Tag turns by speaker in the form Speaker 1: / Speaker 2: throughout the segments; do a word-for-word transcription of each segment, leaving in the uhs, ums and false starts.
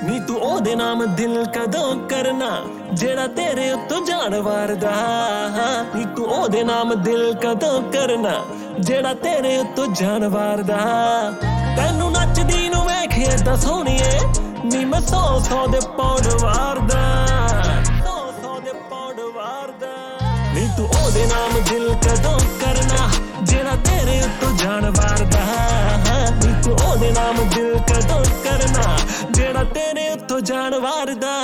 Speaker 1: ਨੀ ਤੂੰ ਉਹਦੇ ਨਾਮ ਦਿਲ ਕਦੋਂ ਕਰਨਾ ਜਿਹੜਾ ਤੇਰੇ ਉੱਤੋਂ ਜਾਨ ਵਾਰਦਾ। ਨੀ ਤੂੰ ਉਹਦੇ ਨਾਮ ਦਿਲ ਕਦੋਂ ਕਰਨਾ ਜਿਹੜਾ ਤੇਰੇ ਉੱਤੋਂ ਜਾਨ ਵਾਰਦਾ। ਤੈਨੂੰ ਨੱਚਦੀ ਨੂੰ ਵੇਖ ਏਦਾਂ ਸੋਹਣੀਏ ਨੀ ਮੈਂ ਸੌ ਸੌ ਦੇ ਪੌੜ ਵਾਰਦਾ, ਸੌ ਸੌ ਦੇ ਪੌੜ ਵਾਰਦਾ। ਨੀ ਤੂੰ ਉਹਦੇ ਨਾਮ ਦਿਲ ਕਦੋਂ ਕਰਨਾ ਜਿਹੜਾ ਤੇਰੇ ਉੱਤੋਂ ਜਾਨ ਵਾਰਦਾ। ਨੀ ਤੂੰ ਉਹਦੇ ਨਾਮ ਦਿਲ ਕਦੋਂ ਕਰਨਾ ਜਿਹੜਾ ਤੇਰੇ ਉੱਤੋਂ ਜਾਨ ਵਾਰਦਾ।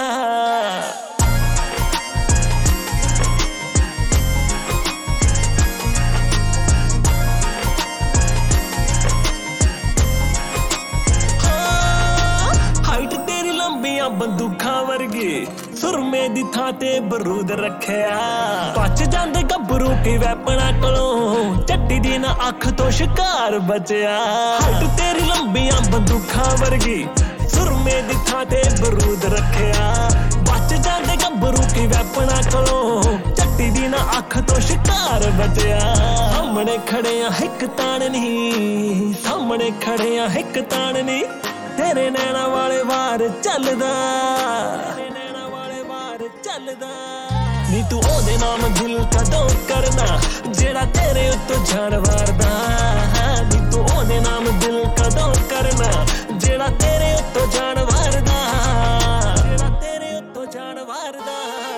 Speaker 1: ਬੰਦੂਕਾਂ ਵਰਗੀ ਸੁਰਮੇ ਦੀ ਥਾਂ ਤੇ ਬਰੂਦ ਰੱਖਿਆ। ਬਚ ਜਾਂਦੇ ਗੱਭਰੂ ਕੀ ਵੈਪਣਾ ਕੋਲੋਂ ਚੱਟੀ ਦੀ ਨਾ ਅੱਖ ਤੋਂ ਸ਼ਿਕਾਰ ਬਚਿਆ। ਹੱਟ ਤੇਰੀ ਲੰਬੀਆਂ ਬੰਦੂਕਾਂ ਵਰਗੀ ਸੁਰਮੇ ਦੀ ਥਾਂ ਤੇ ਬਰੂਦ ਰੱਖਿਆ। ਬਚ ਜਾਂਦੇ ਗੱਭਰੂ ਕੀ ਵੈਪਣਾ ਕੋਲੋਂ ਚੱਟੀ ਦੀ ਨਾ ਅੱਖ ਤੋਂ ਸ਼ਿਕਾਰ ਬਚਿਆ। ਸਾਹਮਣੇ ਖੜਿਆ ਹਿੱਕ ਤਾਣ ਨੀ, ਸਾਹਮਣੇ ਖੜਿਆ ਹਿੱਕ ਤਾਣ ਨੀ ਤੇਰੇ ਨੈਣਾ ਵਾਲੇ ਵਾਰ ਚੱਲਦਾ, ਤੇਰੇ ਨੈਣਾ ਵਾਲੇ ਵਾਰ ਚੱਲਦਾ। ਨੀ ਤੂੰ ਉਹਦੇ ਨਾਮ ਦਿਲ ਕਦੋਂ ਕਰਨਾ ਜਿਹੜਾ ਤੇਰੇ ਉੱਤੋਂ ਜਾਨ ਵਾਰਦਾ। ਨੀ ਤੂੰ ਉਹਦੇ ਨਾਮ ਦਿਲ ਕਦੋਂ ਕਰਨਾ ਜਿਹੜਾ ਤੇਰੇ ਉੱਤੋਂ ਜਾਨ ਵਾਰਦਾ, ਜਿਹੜਾ ਤੇਰੇ ਉੱਤੋਂ ਜਾਨ ਵਾਰਦਾ।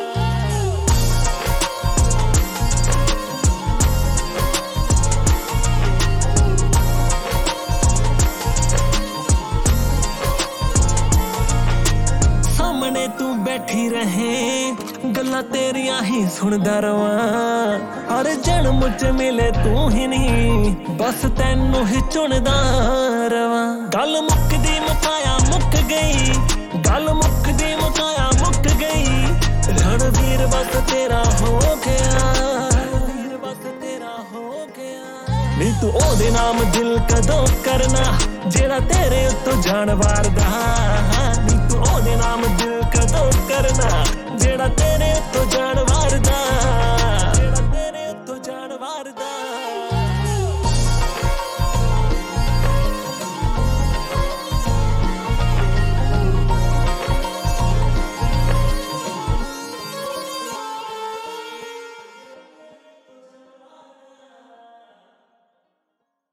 Speaker 1: ਸਾਹਮਣੇ ਤੂੰ ਬੈਠੀ ਰਹੇ ਗੱਲਾਂ ਤੇਰੀਆਂ ਹੀ ਸੁਣਦਾ ਰਵਾਂ। ਹਰ ਜਨਮ ਚ ਮਿਲੇ ਤੂੰ ਹੀ ਨਹੀਂ ਬਸ ਤੈਨੂੰ ਹੀ ਚੁਣਦਾ ਰਵਾਂ। ਗੱਲ ਮੁੱਕਦੀ ਮੁਕਾਇਆ ਮੁੱਕ ਗਈ, ਗੱਲ ਮੁੱਕਦੀ ਮੁਕਾਇਆ ਮੁੱਕ ਗਈ। ਰਣਵੀਰ ਬਸ ਤੇਰਾ ਹੋ ਗਿਆ, ਰਣਵੀਰ ਬਸ ਤੇਰਾ ਹੋ ਗਿਆ। ਨੀ ਤੂੰ ਉਹਦੇ ਨਾਮ ਦਿਲ ਕਦੋਂ ਕਰਨਾ ਜਿਹੜਾ ਤੇਰੇ ਉੱਤੋਂ ਜਾਨ ਵਾਰਦਾ। ਨੀ ਤੂੰ ਉਹਦੇ ਨਾਮ